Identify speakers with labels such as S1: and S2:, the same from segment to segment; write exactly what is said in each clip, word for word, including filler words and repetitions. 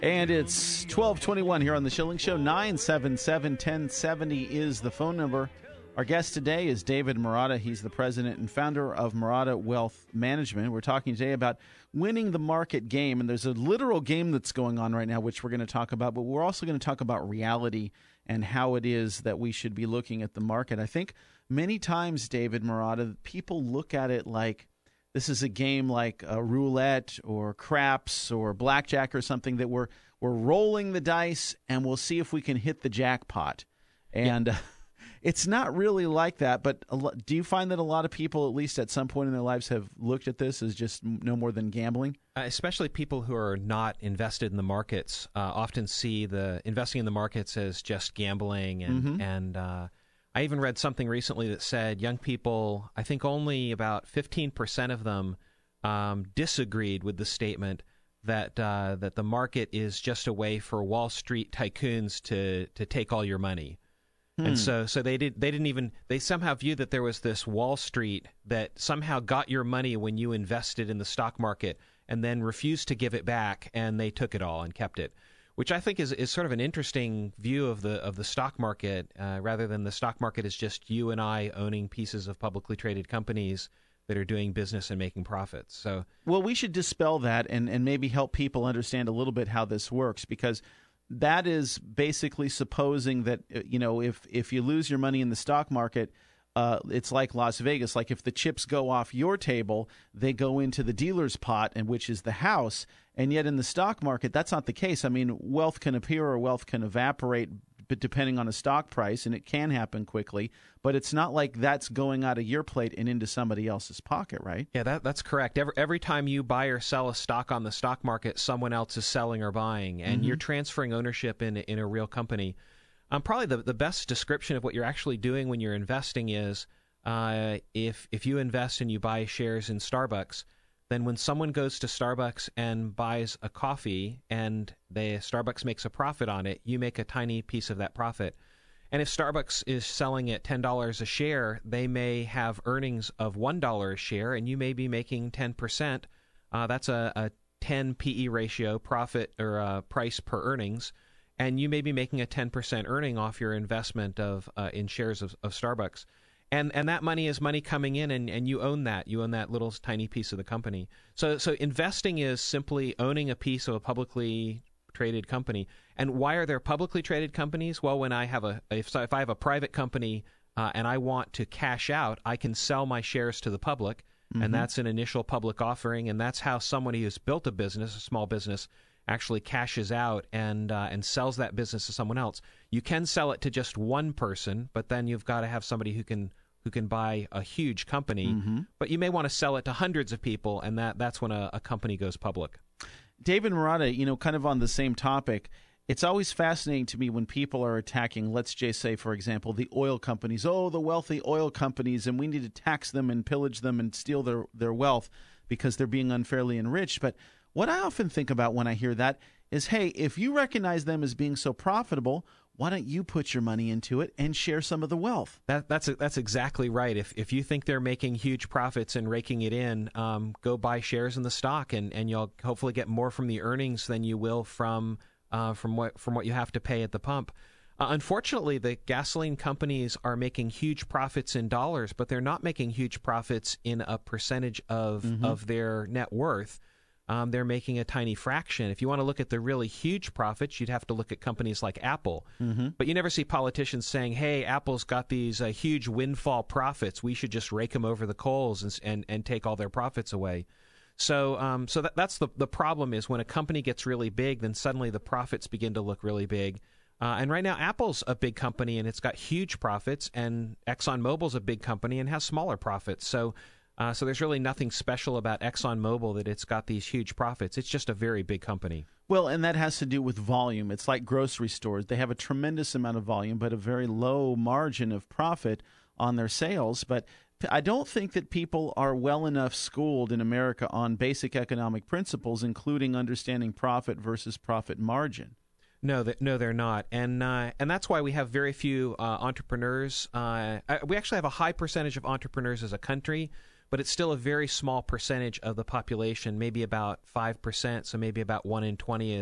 S1: And it's twelve twenty-one here on The Schilling Show. nine seven seven, one oh seven oh is the phone number. Our guest today is David Marotta. He's the president and founder of Marotta Wealth Management. We're talking today about winning the market game. And there's a literal game that's going on right now, which we're going to talk about. But we're also going to talk about reality and how it is that we should be looking at the market. I think many times, David Marotta, people look at it like this is a game like a roulette or craps or blackjack or something that we're we're rolling the dice and we'll see if we can hit the jackpot. And yeah. uh, it's not really like that. But a lo- do you find that a lot of people, at least at some point in their lives, have looked at this as just no more than gambling?
S2: Uh, especially people who are not invested in the markets uh, often see the investing in the markets as just gambling and mm-hmm. and. Uh, I even read something recently that said young people, I think only about fifteen percent of them um, disagreed with the statement that uh, that the market is just a way for Wall Street tycoons to to take all your money. Hmm. And so so they did they didn't even they somehow viewed that there was this Wall Street that somehow got your money when you invested in the stock market and then refused to give it back, and they took it all and kept it. Which I think is, is sort of an interesting view of the of the stock market, uh, rather than the stock market is just you and I owning pieces of publicly traded companies that are doing business and making profits. So,
S1: well, we should dispel that and, and maybe help people understand a little bit how this works, because that is basically supposing that, you know, if, if you lose your money in the stock market, Uh, it's like Las Vegas. Like if the chips go off your table, they go into the dealer's pot, and which is the house. And yet in the stock market, that's not the case. I mean, wealth can appear or wealth can evaporate, but depending on the stock price, and it can happen quickly. But it's not like that's going out of your plate and into somebody else's pocket, right?
S2: Yeah, that, that's correct. Every, every time you buy or sell a stock on the stock market, someone else is selling or buying, and mm-hmm. you're transferring ownership in in a real company. Um, probably the, the best description of what you're actually doing when you're investing is uh, if if you invest and you buy shares in Starbucks, then when someone goes to Starbucks and buys a coffee and they Starbucks makes a profit on it, you make a tiny piece of that profit. And if Starbucks is selling at ten dollars a share, they may have earnings of one dollar a share, and you may be making ten percent. Uh, that's a, a ten P E ratio, profit or uh, price per earnings. And you may be making a ten percent earning off your investment of uh, in shares of, of Starbucks. And and that money is money coming in, and, and you own that. You own that little tiny piece of the company. So so investing is simply owning a piece of a publicly traded company. And why are there publicly traded companies? Well, when I have a if, if I have a private company uh, and I want to cash out, I can sell my shares to the public, mm-hmm. and that's an initial public offering, and that's how somebody who's built a business, a small business, actually cashes out and uh, and sells that business to someone else. You can sell it to just one person, but then you've got to have somebody who can who can buy a huge company. Mm-hmm. But you may want to sell it to hundreds of people, and that that's when a, a company goes public.
S1: David Marotta, you know, kind of on the same topic, it's always fascinating to me when people are attacking, let's just say, for example, the oil companies. Oh, the wealthy oil companies, and we need to tax them and pillage them and steal their, their wealth because they're being unfairly enriched. But what I often think about when I hear that is, hey, if you recognize them as being so profitable, why don't you put your money into it and share some of the wealth?
S2: That, that's that's exactly right. If if you think they're making huge profits and raking it in, um, go buy shares in the stock, and, and you'll hopefully get more from the earnings than you will from uh, from what from what you have to pay at the pump. Uh, unfortunately, the gasoline companies are making huge profits in dollars, but they're not making huge profits in a percentage of mm-hmm. of their net worth. Um, they're making a tiny fraction. If you want to look at the really huge profits, you'd have to look at companies like Apple. Mm-hmm. But you never see politicians saying, hey, Apple's got these uh, huge windfall profits. We should just rake them over the coals and and, and take all their profits away. So um, so that, that's the, the problem is when a company gets really big, then suddenly the profits begin to look really big. Uh, and right now, Apple's a big company, and it's got huge profits, and ExxonMobil's a big company and has smaller profits. So Uh, so there's really nothing special about ExxonMobil that it's got these huge profits. It's just a very big company.
S1: Well, and that has to do with volume. It's like grocery stores. They have a tremendous amount of volume, but a very low margin of profit on their sales. But I don't think that people are well enough schooled in America on basic economic principles, including understanding profit versus profit margin.
S2: No, they, no, they're not, and uh, and that's why we have very few uh, entrepreneurs. Uh, we actually have a high percentage of entrepreneurs as a country, but it's still a very small percentage of the population, maybe about five percent, so maybe about one in twenty is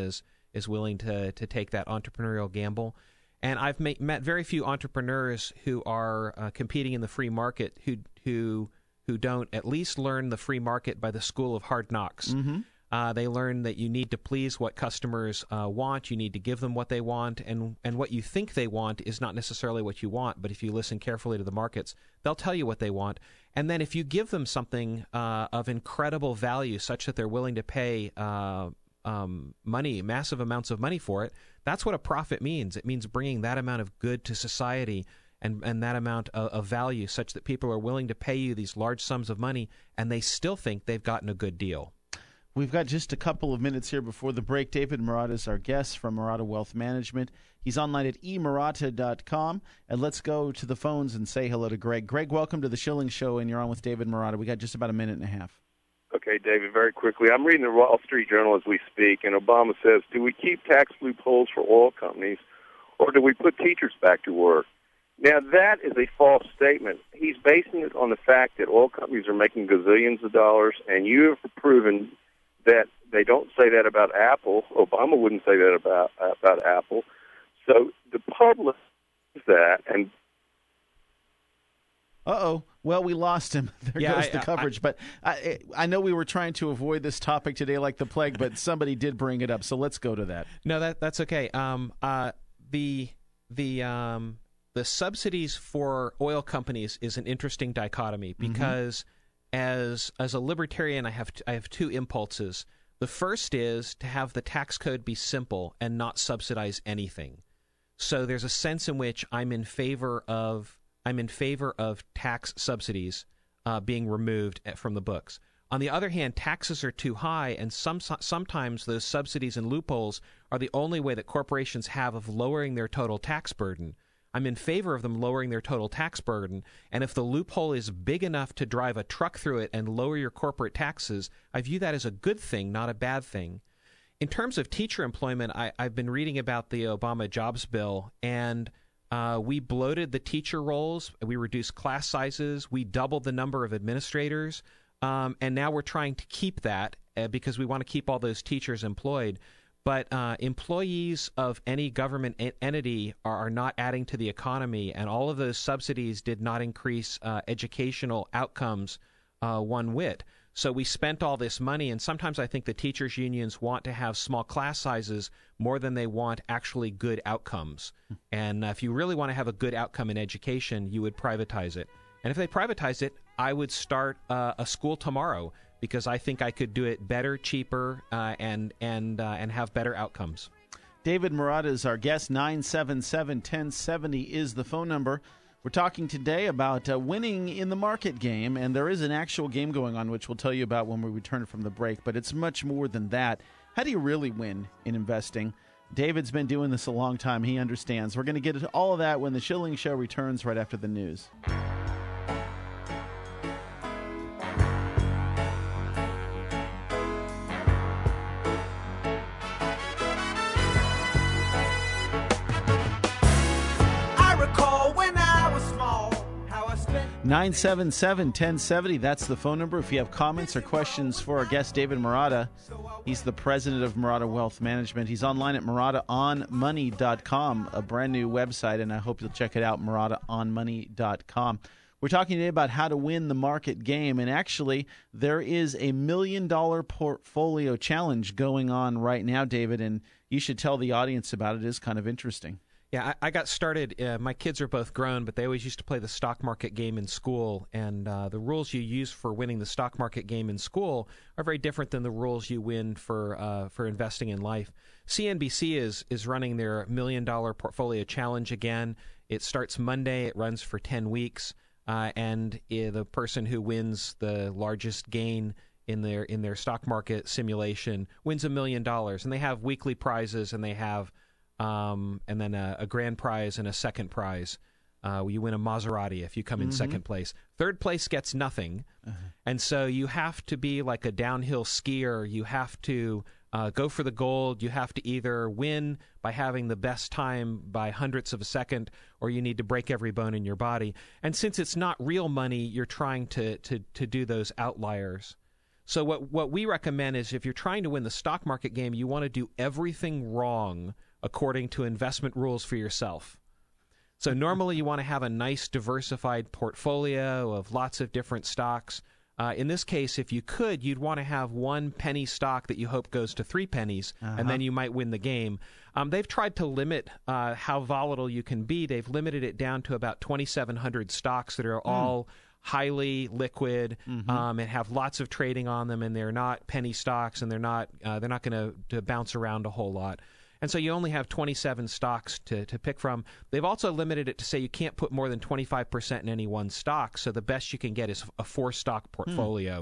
S2: is willing to to take that entrepreneurial gamble. And I've ma- met very few entrepreneurs who are uh, competing in the free market who who who don't at least learn the free market by the school of hard knocks.
S1: Mm-hmm.
S2: Uh, they learn that you need to please what customers uh, want. You need to give them what they want, and and what you think they want is not necessarily what you want. But if you listen carefully to the markets, they'll tell you what they want. And then if you give them something uh, of incredible value, such that they're willing to pay uh, um, money, massive amounts of money for it, that's what a profit means. It means bringing that amount of good to society and, and that amount of, of value, such that people are willing to pay you these large sums of money, and they still think they've gotten a good deal.
S1: We've got just a couple of minutes here before the break. David Marotta is our guest from Marotta Wealth Management. He's online at e marotta dot com. And let's go to the phones and say hello to Greg. Greg, welcome to the Schilling Show, and you're on with David Marotta. We got just about a minute and a half.
S3: Okay, David, very quickly. I'm reading the Wall Street Journal as we speak, and Obama says, do we keep tax loopholes for oil companies, or do we put teachers back to work? Now, that is a false statement. He's basing it on the fact that oil companies are making gazillions of dollars, and you have proven that they don't say that about Apple. Obama wouldn't say that about about Apple. So the public is that, and
S1: Uh-oh. Well, we lost him. There
S2: Yeah,
S1: goes
S2: I-
S1: the coverage.
S2: I-
S1: but I, I know we were trying to avoid this topic today like the plague, but somebody did bring it up, so let's go to that.
S2: No, that that's okay. Um, uh, the the um, the subsidies for oil companies is an interesting dichotomy because as as a libertarian, I have t- I have two impulses. The first is to have the tax code be simple and not subsidize anything. So there's a sense in which I'm in favor of I'm in favor of tax subsidies uh, being removed from the books. On the other hand, taxes are too high, and some sometimes those subsidies and loopholes are the only way that corporations have of lowering their total tax burden. I'm in favor of them lowering their total tax burden, and if the loophole is big enough to drive a truck through it and lower your corporate taxes, I view that as a good thing, not a bad thing. In terms of teacher employment, I, I've been reading about the Obama jobs bill, and uh, we bloated the teacher roles. We reduced class sizes. We doubled the number of administrators, um, and now we're trying to keep that uh, because we want to keep all those teachers employed. But uh, employees of any government en- entity are, are not adding to the economy, and all of those subsidies did not increase uh, educational outcomes uh, one whit. So we spent all this money, and sometimes I think the teachers' unions want to have small class sizes more than they want actually good outcomes. And uh, if you really want to have a good outcome in education, you would privatize it. And if they privatize it, I would start uh, a school tomorrow, because I think I could do it better, cheaper, uh, and and uh, and have better outcomes.
S1: David Marotta is our guest. nine seven seven, one zero seven zero is the phone number. We're talking today about uh, winning in the market game, and there is an actual game going on, which we'll tell you about when we return from the break, but it's much more than that. How do you really win in investing? David's been doing this a long time. He understands. We're going to get into all of that when the Schilling Show returns right after the news. nine seven seven, one zero seven zero, that's the phone number. If you have comments or questions for our guest, David Marotta, he's the president of Marotta Wealth Management. He's online at marotta on money dot com, a brand new website, and I hope you'll check it out, marotta on money dot com. We're talking today about how to win the market game, and actually there is a million-dollar portfolio challenge going on right now, David, and you should tell the audience about it. It is kind of interesting.
S2: Yeah, I, I got started. Uh, my kids are both grown, but they always used to play the stock market game in school. And uh, the rules you use for winning the stock market game in school are very different than the rules you win for uh, for investing in life. C N B C is is running their million dollar portfolio challenge again. It starts Monday. It runs for ten weeks, uh, and uh, the person who wins the largest gain in their in their stock market simulation wins a million dollars. And they have weekly prizes, and they have Um, and then a, a grand prize and a second prize. Uh, you win a Maserati if you come in mm-hmm. second place. Third place gets nothing. Uh-huh. And so you have to be like a downhill skier. You have to uh, go for the gold. You have to either win by having the best time by hundredths of a second, or you need to break every bone in your body. And since it's not real money, you're trying to, to, to do those outliers. So what what we recommend is if you're trying to win the stock market game, you want to do everything wrong according to investment rules for yourself. So normally you want to have a nice diversified portfolio of lots of different stocks. Uh, in this case, if you could, you'd want to have one penny stock that you hope goes to three pennies, uh-huh. and then you might win the game. Um, they've tried to limit uh, how volatile you can be. They've limited it down to about twenty-seven hundred stocks that are mm. all highly liquid mm-hmm. um, and have lots of trading on them, and they're not penny stocks, and they're not uh, they're not going to bounce around a whole lot. And so you only have twenty-seven stocks to, to pick from. They've also limited it to say you can't put more than twenty-five percent in any one stock, so the best you can get is a four-stock portfolio. Hmm.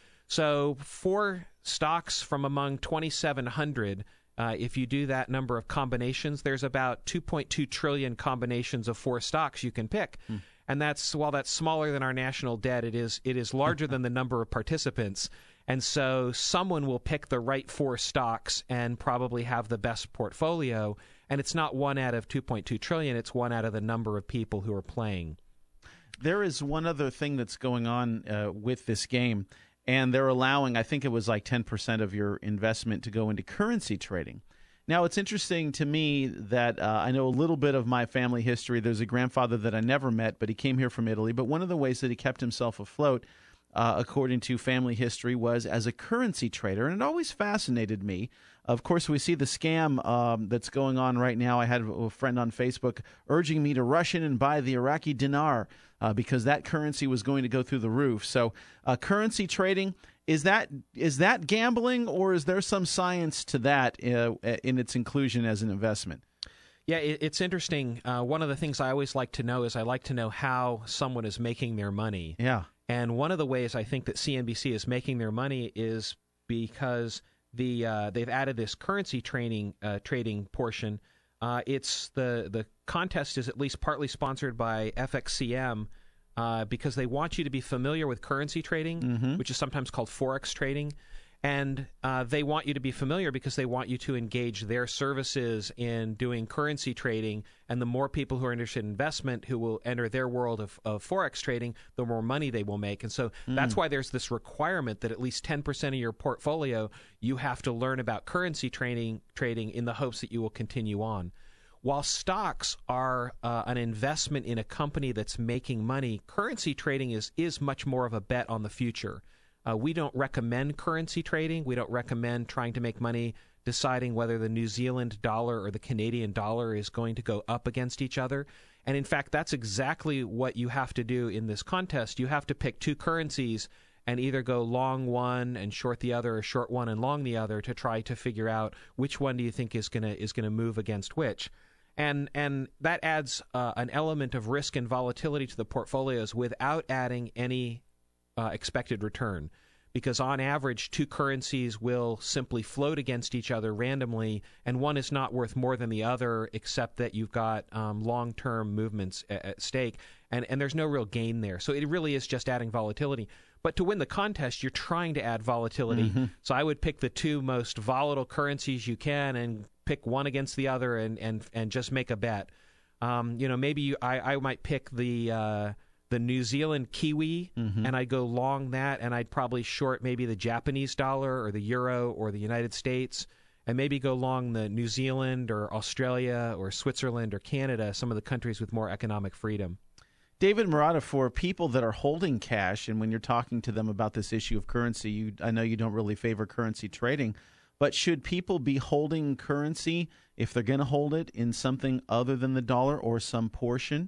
S2: So four stocks from among twenty-seven hundred, uh, if you do that number of combinations, there's about two point two trillion combinations of four stocks you can pick. Hmm. And that's, while that's smaller than our national debt, it is it is larger than the number of participants. And so someone will pick the right four stocks and probably have the best portfolio. And it's not one out of two point two trillion. It's one out of the number of people who are playing.
S1: There is one other thing that's going on uh, with this game, and they're allowing, I think it was like ten percent of your investment to go into currency trading. Now, it's interesting to me that uh, I know a little bit of my family history. There's a grandfather that I never met, but he came here from Italy. But one of the ways that he kept himself afloat, Uh, according to family history, was as a currency trader, and it always fascinated me. Of course, we see the scam um, that's going on right now. I had a friend on Facebook urging me to rush in and buy the Iraqi dinar uh, because that currency was going to go through the roof. So uh, currency trading, is that is that gambling, or is there some science to that uh, in its inclusion as an investment?
S2: Yeah, it, it's interesting. Uh, one of the things I always like to know is I like to know how someone is making their money.
S1: Yeah.
S2: And one of the ways I think that C N B C is making their money is because the uh, they've added this currency trading uh, trading portion. Uh, it's the the contest is at least partly sponsored by F X C M uh, because they want you to be familiar with currency trading, mm-hmm. which is sometimes called forex trading. And uh, they want you to be familiar because they want you to engage their services in doing currency trading. And the more people who are interested in investment who will enter their world of, of forex trading, the more money they will make. And so mm. that's why there's this requirement that at least ten percent of your portfolio, you have to learn about currency trading, trading in the hopes that you will continue on. While stocks are uh, an investment in a company that's making money, currency trading is is much more of a bet on the future. Uh, we don't recommend currency trading. We don't recommend trying to make money deciding whether the New Zealand dollar or the Canadian dollar is going to go up against each other. And in fact, that's exactly what you have to do in this contest. You have to pick two currencies and either go long one and short the other, or short one and long the other, to try to figure out which one do you think is gonna is gonna move against which. And and that adds uh, an element of risk and volatility to the portfolios without adding any Uh, expected return, because on average two currencies will simply float against each other randomly, and one is not worth more than the other except that you've got um, long-term movements at, at stake, and, and there's no real gain there. So it really is just adding volatility. But to win the contest, you're trying to add volatility. Mm-hmm. So I would pick the two most volatile currencies you can and pick one against the other and, and, and just make a bet. Um, you know, maybe you, I, I might pick the... Uh, the New Zealand Kiwi, mm-hmm. and I'd go long that, and I'd probably short maybe the Japanese dollar or the euro or the United States, and maybe go long the New Zealand or Australia or Switzerland or Canada, some of the countries with more economic freedom.
S1: David Marotta, for people that are holding cash, and when you're talking to them about this issue of currency, you, I know you don't really favor currency trading, but should people be holding currency, if they're going to hold it, in something other than the dollar or some portion?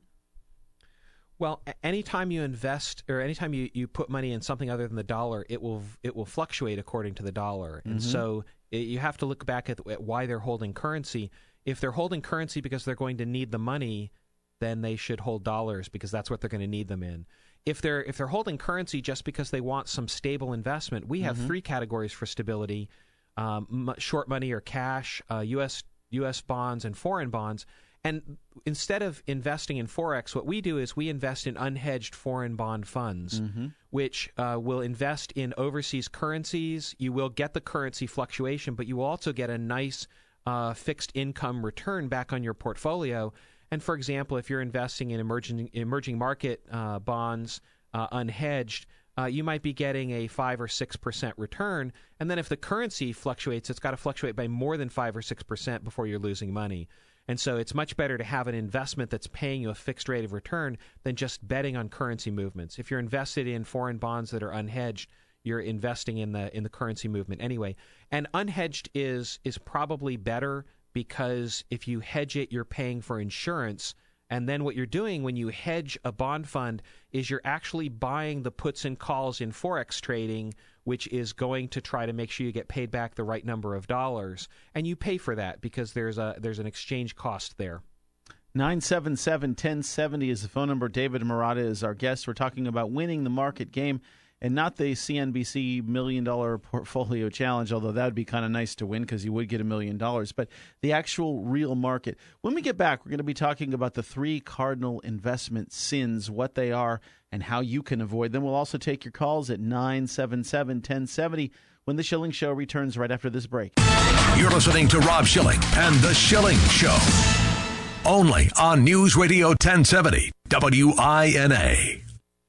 S2: Well, anytime you invest or anytime you, you put money in something other than the dollar, it will it will fluctuate according to the dollar. Mm-hmm. And so it, you have to look back at, at why they're holding currency. If they're holding currency because they're going to need the money, then they should hold dollars because that's what they're going to need them in. If they're if they're holding currency just because they want some stable investment, we have mm-hmm. three categories for stability: um, short money or cash, uh, U S U S bonds, and foreign bonds. And instead of investing in Forex, what we do is we invest in unhedged foreign bond funds, mm-hmm. which uh, will invest in overseas currencies. You will get the currency fluctuation, but you will also get a nice uh, fixed income return back on your portfolio. And for example, if you're investing in emerging emerging market uh, bonds uh, unhedged, uh, you might be getting a five or six percent return, and then if the currency fluctuates, it's got to fluctuate by more than five or six percent before you're losing money. And so it's much better to have an investment that's paying you a fixed rate of return than just betting on currency movements. If you're invested in foreign bonds that are unhedged, you're investing in the in the currency movement anyway. And unhedged is is probably better because if you hedge it, you're paying for insurance. And then what you're doing when you hedge a bond fund is you're actually buying the puts and calls in Forex trading, which is going to try to make sure you get paid back the right number of dollars. And you pay for that because there's a there's an exchange cost there.
S1: nine seven seven, one oh seven oh is the phone number. David Marotta is our guest. We're talking about winning the market game and not the C N B C Million Dollar Portfolio Challenge, although that would be kind of nice to win because you would get a million dollars, but the actual real market. When we get back, we're going to be talking about the three cardinal investment sins, what they are, and how you can avoid them. We'll also take your calls at nine seven seven, one oh seven oh when The Schilling Show returns right after this break.
S4: You're listening to Rob Schilling and The Schilling Show, only on News Radio ten seventy W I N A.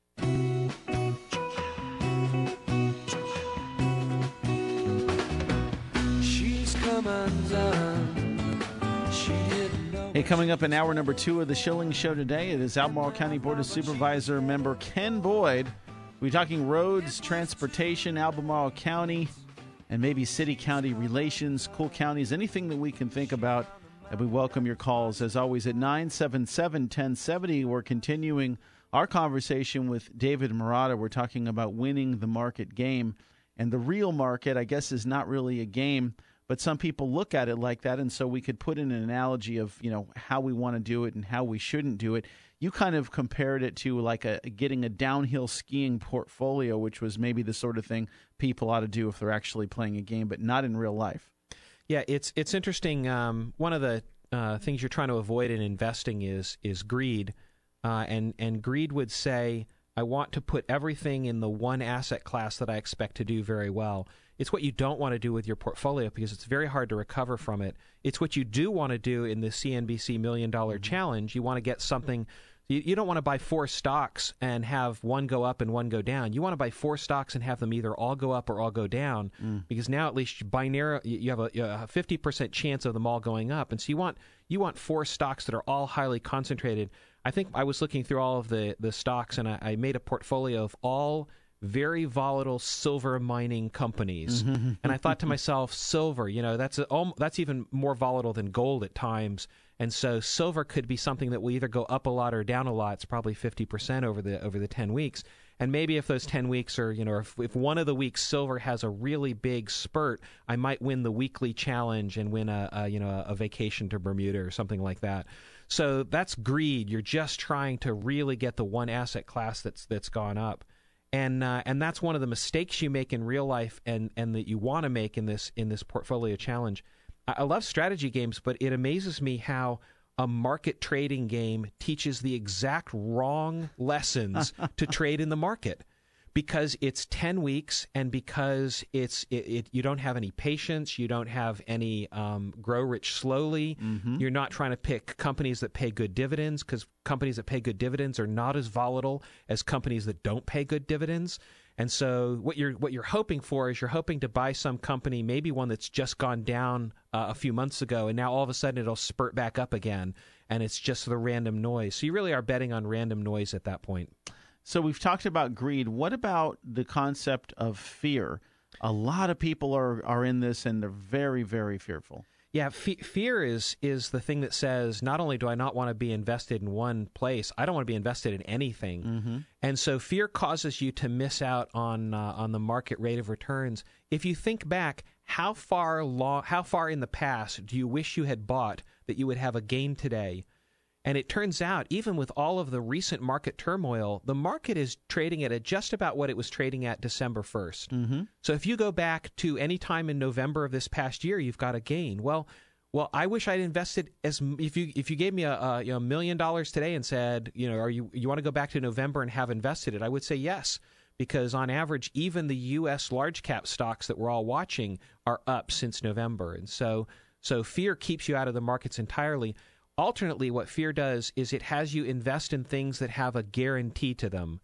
S1: Hey, coming up in hour number two of The Schilling Show today, it is Albemarle County Board of Supervisor member Ken Boyd. We're talking roads, transportation, Albemarle County, and maybe city-county relations, cool counties, anything that we can think about. And we welcome your calls, as always, at nine seven seven, one oh seven oh. We're continuing our conversation with David Marotta. We're talking about winning the market game. And the real market, I guess, is not really a game, but some people look at it like that, and so we could put in an analogy of, you know, how we want to do it and how we shouldn't do it. You kind of compared it to like a getting a downhill skiing portfolio, which was maybe the sort of thing people ought to do if they're actually playing a game, but not in real life.
S2: Yeah, it's it's interesting. Um, one of the uh, things you're trying to avoid in investing is is greed, uh, and and greed would say, I want to put everything in the one asset class that I expect to do very well. It's what you don't want to do with your portfolio because it's very hard to recover from it. It's what you do want to do in the C N B C Million Dollar mm-hmm. Challenge. You want to get something. You, you don't want to buy four stocks and have one go up and one go down. You want to buy four stocks and have them either all go up or all go down mm. because now at least you binary, you have a, a fifty percent chance of them all going up. And so you want you want four stocks that are all highly concentrated. I think I was looking through all of the, the stocks, and I, I made a portfolio of all very volatile silver mining companies. Mm-hmm. And I thought to myself, silver, you know, that's a, that's even more volatile than gold at times. And so silver could be something that will either go up a lot or down a lot. It's probably fifty percent over the over the ten weeks. And maybe if those ten weeks are, you know, if, if one of the weeks silver has a really big spurt, I might win the weekly challenge and win a, a you know, a vacation to Bermuda or something like that. So that's greed. You're just trying to really get the one asset class that's that's gone up. And uh, and that's one of the mistakes you make in real life, and, and that you want to make in this in this portfolio challenge. I, I love strategy games, but it amazes me how a market trading game teaches the exact wrong lessons to trade in the market, because it's ten weeks, and because it's it, it you don't have any patience, you don't have any um, grow rich slowly. Mm-hmm. You're not trying to pick companies that pay good dividends, because companies that pay good dividends are not as volatile as companies that don't pay good dividends. And so what you're what you're hoping for is you're hoping to buy some company, maybe one that's just gone down uh, a few months ago, and now all of a sudden it'll spurt back up again, and it's just the random noise. So you really are betting on random noise at that point.
S1: So we've talked about greed. What about the concept of fear? A lot of people are, are in this, and they're very, very fearful.
S2: Yeah, fe- fear is is the thing that says, not only do I not want to be invested in one place, I don't want to be invested in anything. Mm-hmm. And so fear causes you to miss out on uh, on the market rate of returns. If you think back, how far long, how far in the past do you wish you had bought that you would have a gain today? And it turns out, even with all of the recent market turmoil, the market is trading at just about what it was trading at December first. Mm-hmm. So if you go back to any time in November of this past year, you've got a gain. Well, well, I wish I'd invested as if you if you gave me a, a you know, million dollars today and said, you know, are you you want to go back to November and have invested it? I would say yes, because on average, even the U S large cap stocks that we're all watching are up since November, and so so fear keeps you out of the markets entirely. Alternately, what fear does is it has you invest in things that have a guarantee to them.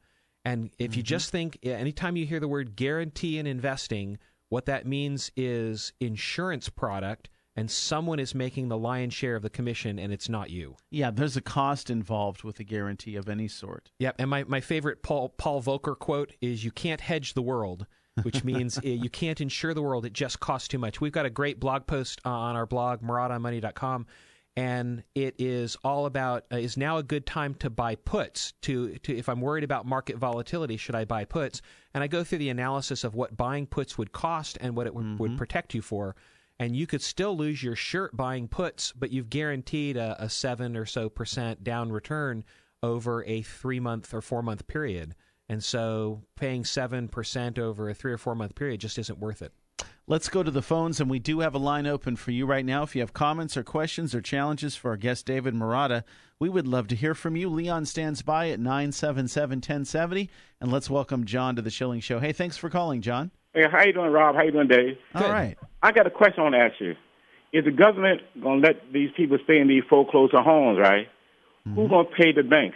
S2: And if mm-hmm. you just think, anytime you hear the word guarantee in investing, what that means is insurance product, and someone is making the lion's share of the commission, and it's not you.
S1: Yeah, there's a cost involved with a guarantee of any sort.
S2: Yep, and my, my favorite Paul Paul Volcker quote is, you can't hedge the world, which means you can't insure the world. It just costs too much. We've got a great blog post uh, on our blog, Marotta Money dot com, and it is all about, uh, is now a good time to buy puts? To, to If I'm worried about market volatility, should I buy puts? And I go through the analysis of what buying puts would cost and what it w- mm-hmm. would protect you for. And you could still lose your shirt buying puts, but you've guaranteed a, a seven or so percent down return over a three month or four month period. And so paying seven percent over a three or four month period just isn't worth it.
S1: Let's go to the phones, and we do have a line open for you right now. If you have comments or questions or challenges for our guest, David Marotta, we would love to hear from you. Leon stands by at nine seven seven, one zero seven zero. And let's welcome John to the Schilling Show. Hey, thanks for calling, John.
S5: Hey, how you doing, Rob? How you doing, Dave?
S1: All Good. right.
S5: I got a question I want to ask you. Is the government going to let these people stay in these foreclosed homes, right? Mm-hmm. Who's going to pay the banks?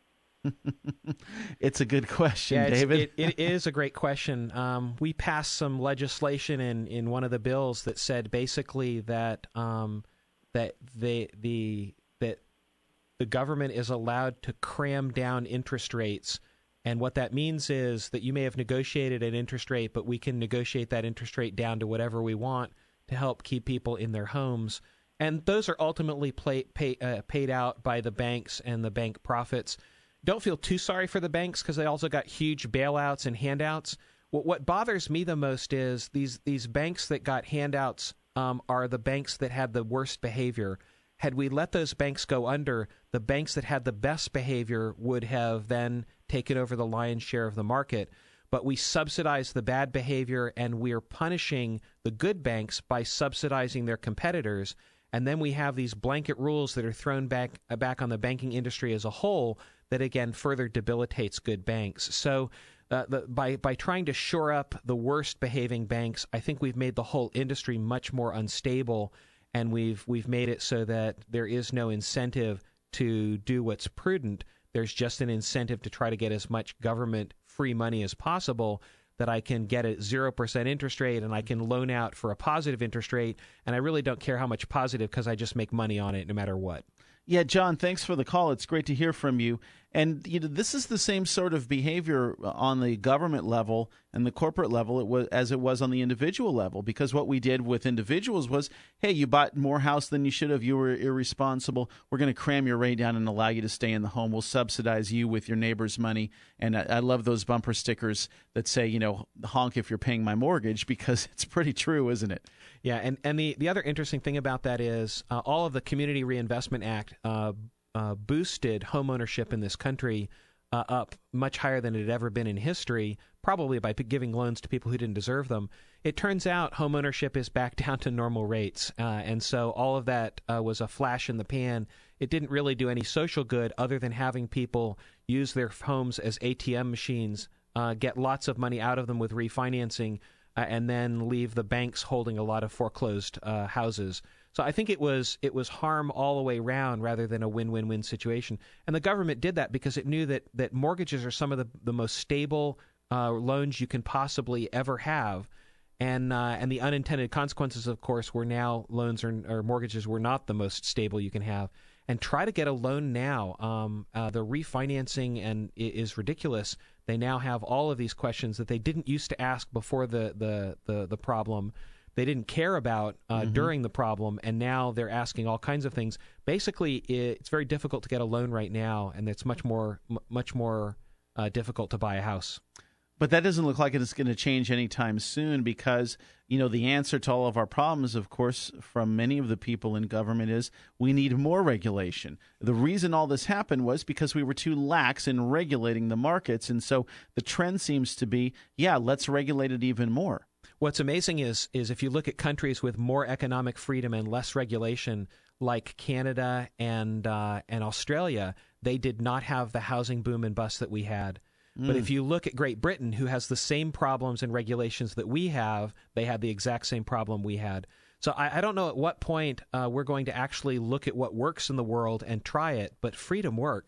S1: It's a good question,
S2: yeah,
S1: David.
S2: it, it is a great question. Um, we passed some legislation in, in one of the bills that said basically that um, that they, the that the government is allowed to cram down interest rates. And what that means is that you may have negotiated an interest rate, but we can negotiate that interest rate down to whatever we want to help keep people in their homes. And those are ultimately play, pay, uh, paid out by the banks and the bank profits. Don't feel too sorry for the banks because they also got huge bailouts and handouts. What, what bothers me the most is these, these banks that got handouts um, are the banks that had the worst behavior. Had we let those banks go under, the banks that had the best behavior would have then taken over the lion's share of the market. But we subsidize the bad behavior, and we're punishing the good banks by subsidizing their competitors. And then we have these blanket rules that are thrown back uh, back on the banking industry as a whole that, again, further debilitates good banks. So uh, the, by, by trying to shore up the worst-behaving banks, I think we've made the whole industry much more unstable, and we've we've made it so that there is no incentive to do what's prudent. There's just an incentive to try to get as much government free money as possible that I can get a zero percent interest rate and I can loan out for a positive interest rate, and I really don't care how much positive because I just make money on it no matter what.
S1: Yeah, John, thanks for the call. It's great to hear from you. And you know, this is the same sort of behavior on the government level and the corporate level it was, as it was on the individual level, because what we did with individuals was, hey, you bought more house than you should have. You were irresponsible. We're going to cram your rate down and allow you to stay in the home. We'll subsidize you with your neighbor's money. And I, I love those bumper stickers that say, you know, honk if you're paying my mortgage, because it's pretty true, isn't it?
S2: Yeah, and, and the, the other interesting thing about that is uh, all of the Community Reinvestment Act uh, uh, boosted homeownership in this country uh, up much higher than it had ever been in history, probably by p- giving loans to people who didn't deserve them. It turns out homeownership is back down to normal rates, uh, and so all of that uh, was a flash in the pan. It didn't really do any social good other than having people use their homes as A T M machines, uh, get lots of money out of them with refinancing, Uh, and then leave the banks holding a lot of foreclosed uh, houses. So I think it was it was harm all the way around rather than a win-win-win situation. And the government did that because it knew that that mortgages are some of the, the most stable uh, loans you can possibly ever have. And uh, and the unintended consequences, of course, were now loans or, or mortgages were not the most stable you can have. And try to get a loan now. Um, uh, the refinancing and is ridiculous. They now have all of these questions that they didn't used to ask before the the the, the problem. They didn't care about uh, mm-hmm. during the problem, and now they're asking all kinds of things. Basically, it's very difficult to get a loan right now, and it's much more m- much more uh, difficult to buy a house.
S1: But that doesn't look like it's going to change anytime soon, because, you know, the answer to all of our problems, of course, from many of the people in government is we need more regulation. The reason all this happened was because we were too lax in regulating the markets. And so the trend seems to be, yeah, let's regulate it even more.
S2: What's amazing is is if you look at countries with more economic freedom and less regulation, like Canada and uh, and Australia, they did not have the housing boom and bust that we had. But if you look at Great Britain, who has the same problems and regulations that we have, they had the exact same problem we had. So I, I don't know at what point uh, we're going to actually look at what works in the world and try it, but freedom works.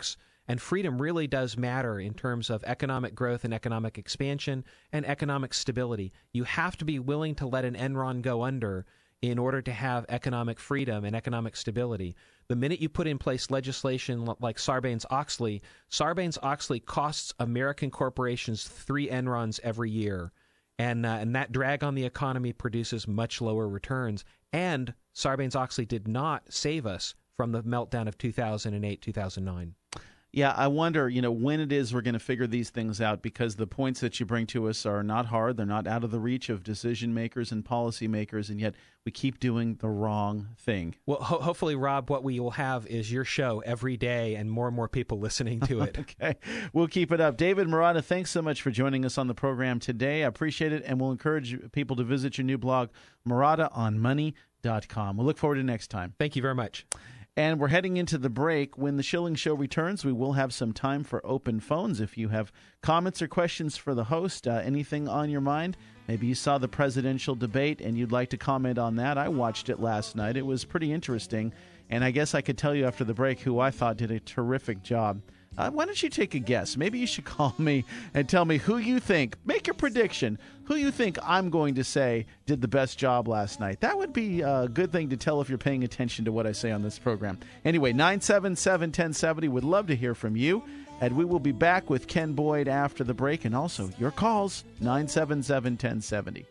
S2: And freedom really does matter in terms of economic growth and economic expansion and economic stability. You have to be willing to let an Enron go under in order to have economic freedom and economic stability. The minute you put in place legislation like Sarbanes-Oxley, Sarbanes-Oxley costs American corporations three Enrons every year. And, uh, and that drag on the economy produces much lower returns. And Sarbanes-Oxley did not save us from the meltdown of two thousand eight, two thousand nine.
S1: Yeah, I wonder, you know, when it is we're going to figure these things out, because the points that you bring to us are not hard. They're not out of the reach of decision makers and policy makers, and yet we keep doing the wrong thing.
S2: Well, ho- hopefully, Rob, what we will have is your show every day and more and more people listening to it.
S1: Okay, we'll keep it up. David Marotta, thanks so much for joining us on the program today. I appreciate it, and we'll encourage people to visit your new blog, Marotta on money dot com. We'll look forward to next time.
S2: Thank you very much.
S1: And we're heading into the break. When the Schilling Show returns, we will have some time for open phones. If you have comments or questions for the host, uh, anything on your mind, maybe you saw the presidential debate and you'd like to comment on that. I watched it last night. It was pretty interesting. And I guess I could tell you after the break who I thought did a terrific job. Uh, why don't you take a guess? Maybe you should call me and tell me who you think, make your prediction, who you think I'm going to say did the best job last night. That would be a good thing to tell if you're paying attention to what I say on this program. Anyway, nine seven seven, one zero seven zero, would love to hear from you. And we will be back with Ken Boyd after the break, and also your calls, nine seven seven, one zero seven zero.